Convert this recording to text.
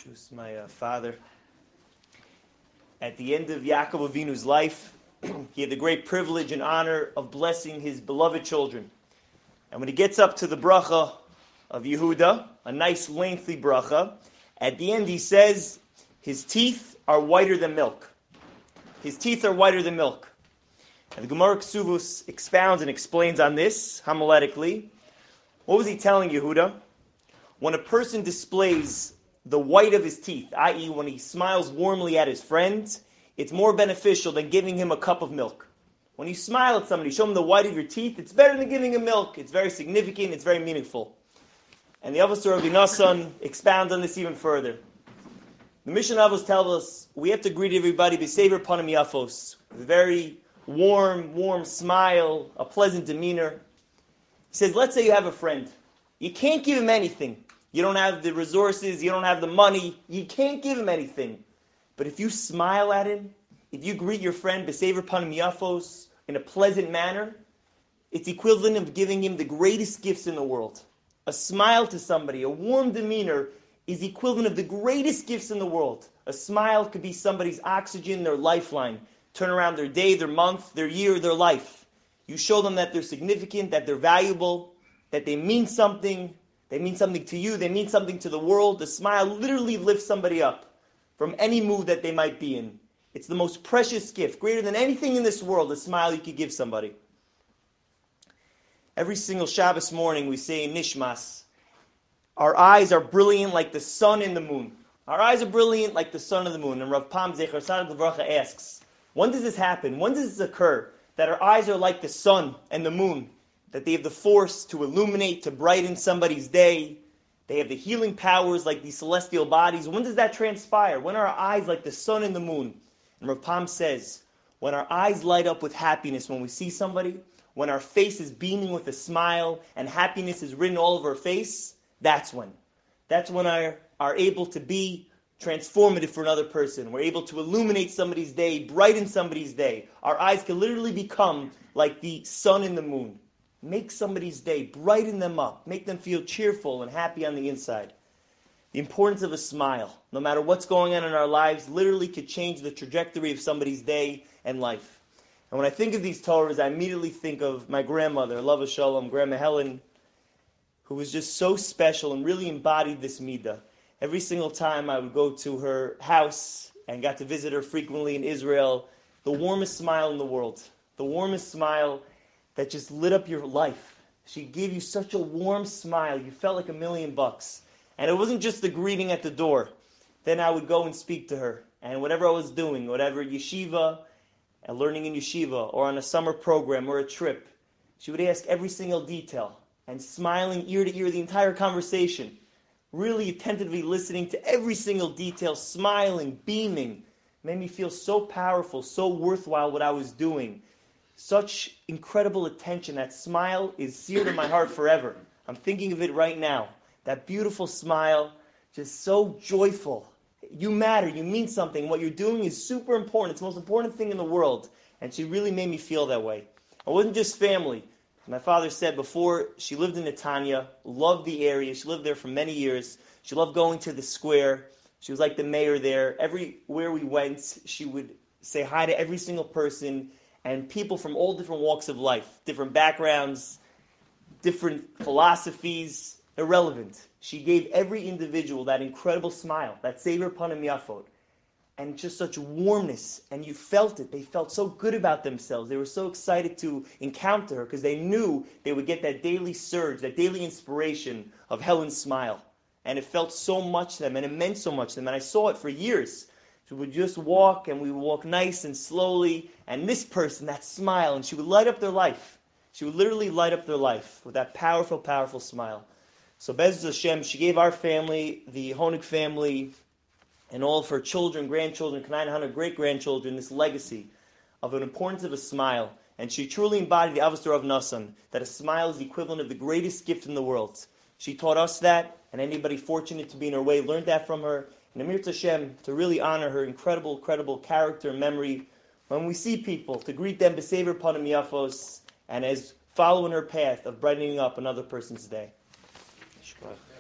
Who's my father. At the end of Yaakov Avinu's life, he had the great privilege and honor of blessing his beloved children. And when he gets up to the bracha of Yehuda, a nice lengthy bracha, at the end he says, his teeth are whiter than milk. His teeth are whiter than milk. And the Gemara Ksuvus expounds and explains on this homiletically. What was he telling Yehuda? When a person displays the white of his teeth, i.e. when he smiles warmly at his friends, it's more beneficial than giving him a cup of milk. When you smile at somebody, show him the white of your teeth, it's better than giving him milk. It's very significant, it's very meaningful. And the Avos Rabbi Nassan expounds on this even further. The Mishnah Avos tells us we have to greet everybody b'sever panim yafos, with a very warm smile, a pleasant demeanor. He says, let's say you have a friend. You can't give him anything. You don't have the resources, you don't have the money, you can't give him anything. But if you smile at him, if you greet your friend b'sever panim yafos in a pleasant manner, it's equivalent of giving him the greatest gifts in the world. A smile to somebody, a warm demeanor, is equivalent of the greatest gifts in the world. A smile could be somebody's oxygen, their lifeline. Turn around their day, their month, their year, their life. You show them that they're significant, that they're valuable, that they mean something. They mean something to you. They mean something to the world. The smile literally lifts somebody up from any mood that they might be in. It's the most precious gift, greater than anything in this world, a smile you could give somebody. Every single Shabbos morning we say in Nishmas, our eyes are brilliant like the sun and the moon. Our eyes are brilliant like the sun and the moon. And Rav Pam Zecher Tzaddik Livracha asks, when does this happen? When does this occur? That our eyes are like the sun and the moon. That they have the force to illuminate, to brighten somebody's day. They have the healing powers like these celestial bodies. When does that transpire? When are our eyes like the sun and the moon? And Rav Pam says, when our eyes light up with happiness when we see somebody, when our face is beaming with a smile and happiness is written all over our face, that's when. That's when we are able to be transformative for another person. We're able to illuminate somebody's day, brighten somebody's day. Our eyes can literally become like the sun and the moon. Make somebody's day, brighten them up, make them feel cheerful and happy on the inside. The importance of a smile, no matter what's going on in our lives, literally could change the trajectory of somebody's day and life. And when I think of these Torahs, I immediately think of my grandmother, Lava Shalom, Grandma Helen, who was just so special and really embodied this midah. Every single time I would go to her house and got to visit her frequently in Israel, the warmest smile in the world, the warmest smile that just lit up your life. She gave you such a warm smile. You felt like $1,000,000. And it wasn't just the greeting at the door. Then I would go and speak to her. And whatever I was doing, whatever yeshiva, and learning in yeshiva, or on a summer program, or a trip, she would ask every single detail. And smiling ear to ear the entire conversation. Really attentively listening to every single detail, smiling, beaming. Made me feel so powerful, so worthwhile what I was doing. Such incredible attention. That smile is seared in my heart forever. I'm thinking of it right now. That beautiful smile, just so joyful. You matter, you mean something. What you're doing is super important. It's the most important thing in the world. And she really made me feel that way. It wasn't just family. My father said before, she lived in Netanya, loved the area. She lived there for many years. She loved going to the square. She was like the mayor there. Everywhere we went, she would say hi to every single person. And people from all different walks of life, different backgrounds, different philosophies, irrelevant. She gave every individual that incredible smile, that sever panim yafot, and just such warmness. And you felt it. They felt so good about themselves. They were so excited to encounter her because they knew they would get that daily surge, that daily inspiration of Helen's smile. And it felt so much to them, and it meant so much to them. And I saw it for years. She would just walk, and we would walk nice and slowly. And this person, that smile, and she would light up their life. She would literally light up their life with that powerful, powerful smile. So Be'ez Hashem, she gave our family, the Honig family, and all of her children, grandchildren, 900 great-grandchildren, this legacy of an importance of a smile. And she truly embodied the Avos Rav Nassan, that a smile is the equivalent of the greatest gift in the world. She taught us that, and anybody fortunate to be in her way learned that from her. And Amir Tashem, to really honor her incredible character and memory, when we see people, to greet them b'sever panim yafos, and as following her path of brightening up another person's day.